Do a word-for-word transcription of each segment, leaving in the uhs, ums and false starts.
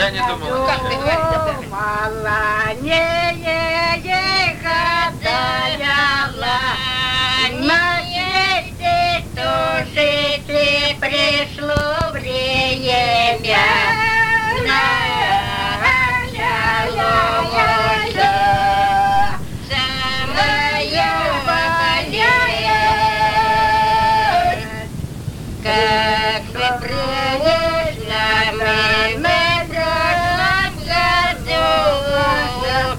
Я не думал. Как ты говоришь? Мала, не гадала, на свете тоже ты пришло время. Как вы прошлом, мы в прошлом году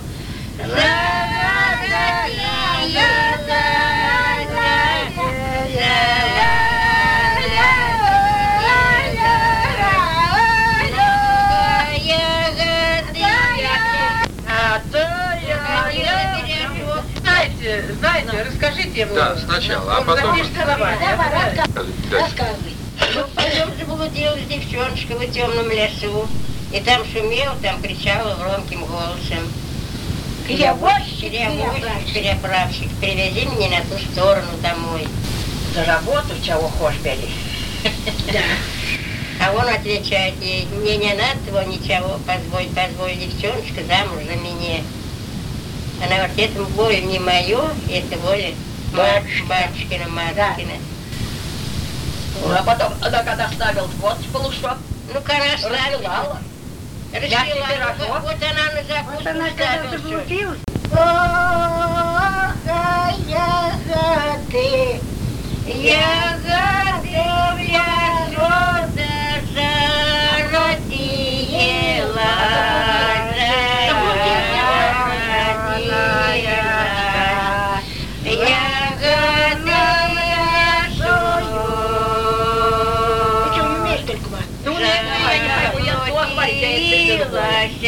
Знаете, знаете, расскажите ему. Да, сначала, а потом... Давай, Рассказывай. Ну, пойдем же блудилась девчоночка в темном лесу. И там шумел, там кричала громким голосом. Перевозчик, Перевозчик, переправщик, привези меня на ту сторону домой. За работу чего хочешь бери. А он отвечает ей, мне не надо того ничего, позволь, позволь, девчоночка, замуж за меня. Она говорит, это воля не мое, это воля батюшкина, матушкина. Ну, а потом, она когда ставил вот полушок, Ну-ка, она расстилала. Расстилала. пирожок. Вот она на закуску Вот она когда заблудилась. Ох, ягоды, ягоды в лесу зародила, зародила, ягоды в лесу. Почему не умеешь только мать? Ну, я не пойму, я плохо говорить, я если буду.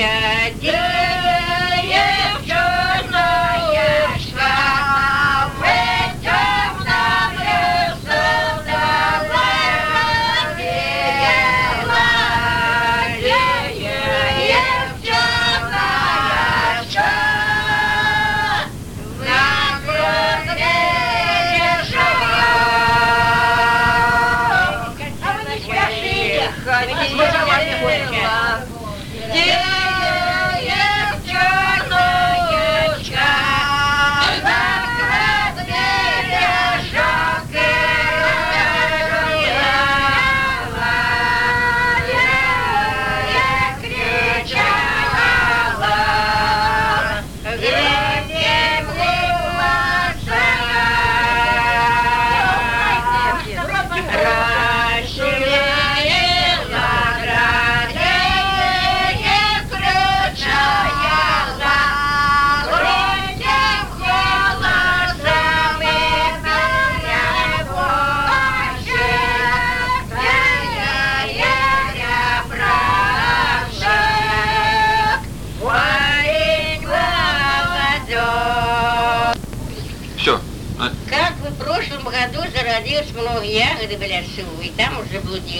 Все. Как в прошлом году зародилось много ягод в лесу, и там уже блудил.